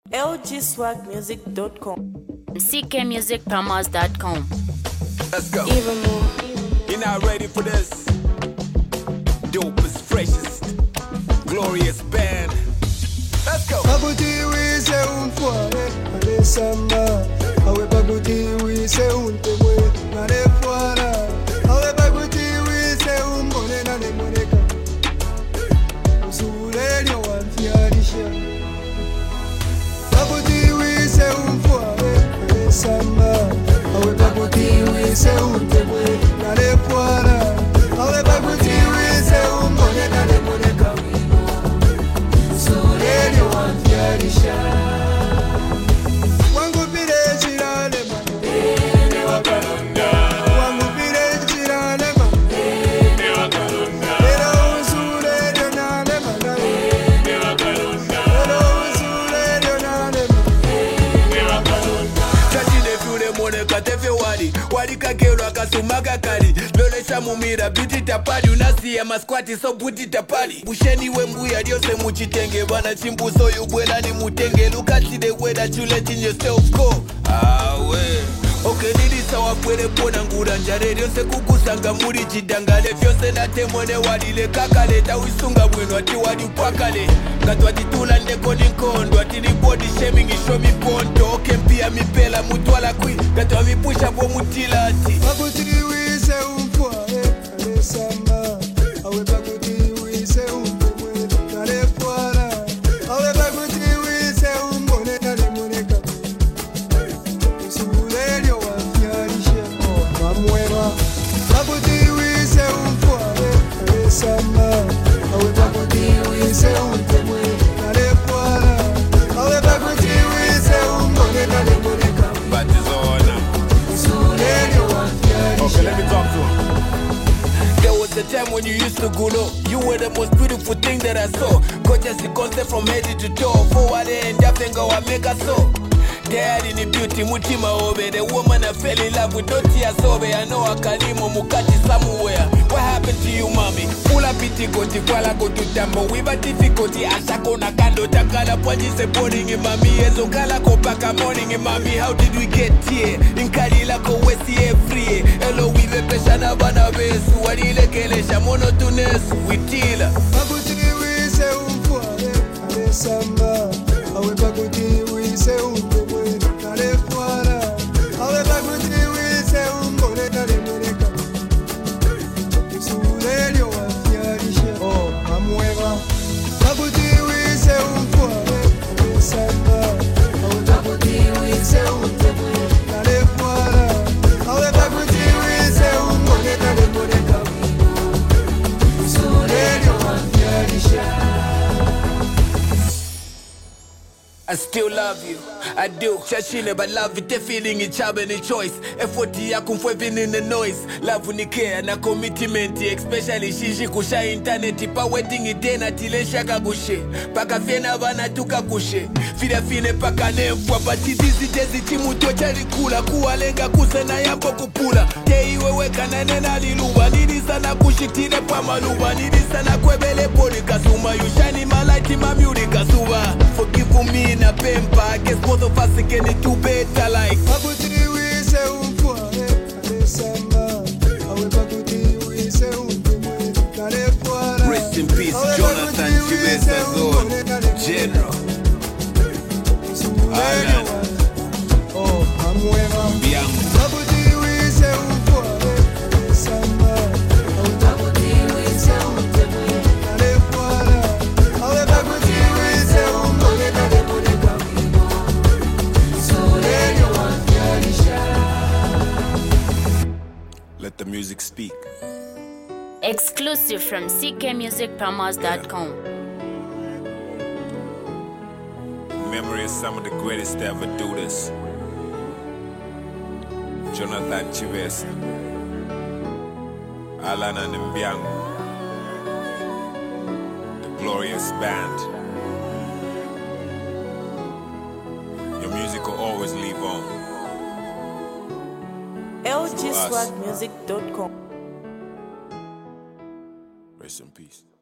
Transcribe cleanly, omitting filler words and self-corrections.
lgswagmusic.com. ckmusicpromos.com. Let's go. Even more. You're not ready for this. Dopest, freshest, glorious band. Let's go. Baguti wise unfuare ale samba awe baguti wise untemwe nane fuara awe baguti wise umbone nane moneka usulelio wanfiarisha baguti wise unfuare ale samba awe baguti wise untemwe nane fuara awe baguti wise umbone nane moneka usulelio wangu pire chirale ma ne wakalonda wangu pire chirale ma ne wakalonda era usule donale ma ne wakalonda era usule donale ma ne wakalonda Chachi de fure mone katefe wali kakelo akasuma kakali lole shamumira biti tapali unasiya maskwati so buti tapali busheni wembuya lyose muchitenge bana chimbuso yubwela ni mutenge lukati de weda chule yourself go awe okay nilisa wafwere pona ngura njare lyose kukusanga muri chidangale fyose natemone walile kakale tawisunga bwino ati wali upakale ngatwatitula ndeko ninkondo ati ni body shaming isho miponto okay mpia mipela mutwala kwi ngatwa mipusha po mutila ati baguti wise unfuare ale samba awe baguti wise untemwe nane fuara awe baguti wise umbone nane moneka usulelio wanfiarisha mamwema baguti wise unfuare ale samba awe baguti wise untemwe nane fuara awe baguti wise umbone nane moneka but it's on usulelio wanfiarisha. okay let me talk to him. There was a time when you used to go low. You were the most beautiful thing that I saw. Gorgeous concept from head to toe. Forward and up and go and make us so. Dad in the beauty, mutima obe. The woman I fell in love with, no tears sobe. I know I can mukati somewhere. What happened to you, mommy? Pull up itikoti, kwala go to tambo. We ba difficulty, ashako na kando. Takala pwaji se boring in mami. Ezo kala ko baka morning in mami. How did we get here? In Kalila ko wesi free. Hello, we be peshana bana besu. Wanile kelesha mono tunesu. Witila. Baguti wise unfuare ale samba awe baguti wise untemwe nane fuara awe baguti wise umbone nane moneka usulelio wanfiarisha mamwema baguti wise unfuare ale samba awe baguti wise untemwe nane fuara awe baguti wise umbone nane moneka usulelio wanfiarisha. I still love you, I do. Chashine but love it, the feeling it's a choice. Effort ya kumfwevin in the noise. Love ni care na commitment, especially shishi kusha internet. Pa wedding idena tilesha kagushe. Paka fiena bana tuka kushe. Fida fine paka nefwa. Pati dizi jezi chimu tochari kula. Kuwalenga kusena yampo kupula. Tei wewe kananena liluwa. Nidi sana kushitine pa maluwa. Nidi sana kwebele poli kasuma. You shine my light in my music kasuwa. Forgive me na pempa. I guess both of us can do better like Baguti wise unfuare ale samba awe baguti wise untemwe nane fuara. rest in peace Jonathan Chibesa General Alan mamwema Bianco baguti wise unfuare ale samba awe baguti wise untemwe nane fuara awe baguti wise umbone nane moneka usulelio wanfiarisha. let the music speak. Exclusive from ckmusicpromos.com. Memory of some of the greatest to ever do this. Jonathan Chibesa, Alan and Mbiango, the glorious band. Your music will always live on. lgswagmusic.com. Rest in peace.